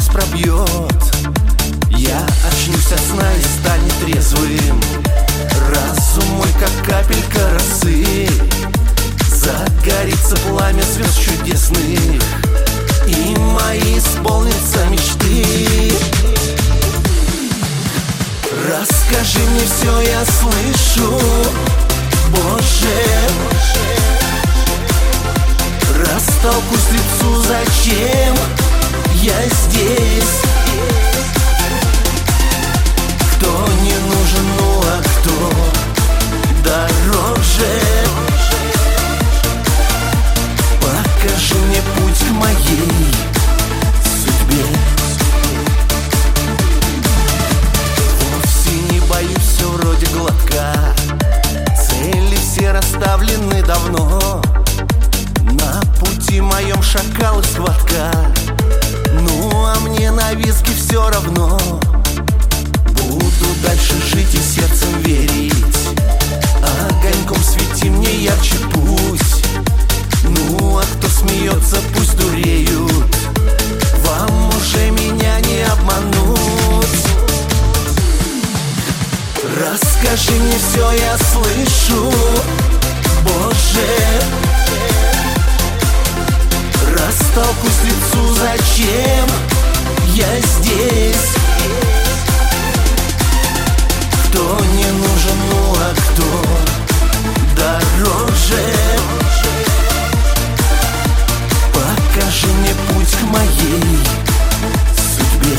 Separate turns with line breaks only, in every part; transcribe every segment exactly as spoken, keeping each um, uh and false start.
час пробьет, я очнусь от сна и станет трезвым. Разум мой, как капелька росы, загорится пламя звезд чудесных, и мои исполнятся мечты. Расскажи мне все, я слышу, Боже. Растолкуй с лицу, зачем я здесь? Кто не нужен, ну а кто дороже? Покажи мне путь к моей судьбе. Вовсе не боюсь, все вроде гладко, цели все расставлены давно. На пути моем шакал и схватка, ну а мне на визги все равно. Буду дальше жить и сердцем верить, огоньком свети мне ярче пусть. Ну а кто смеется, пусть дуреют, вам уже меня не обмануть. Расскажи мне все, я слышу, Боже. Растолкуй с лицу, зачем я здесь? Кто не нужен, ну а кто дороже? Покажи мне путь к моей судьбе.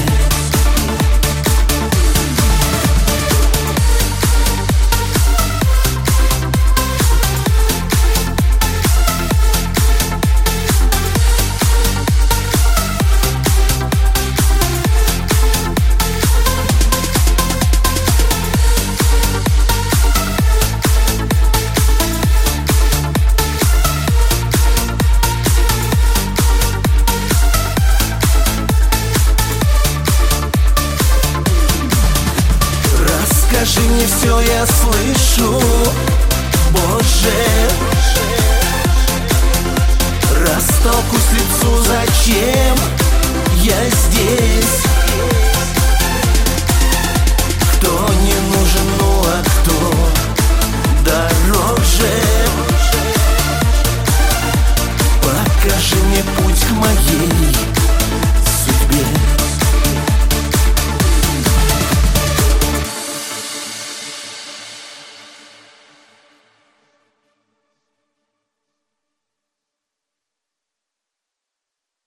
Скажи мне все, я слышу, Боже. Растолкуй с лицу, зачем я здесь?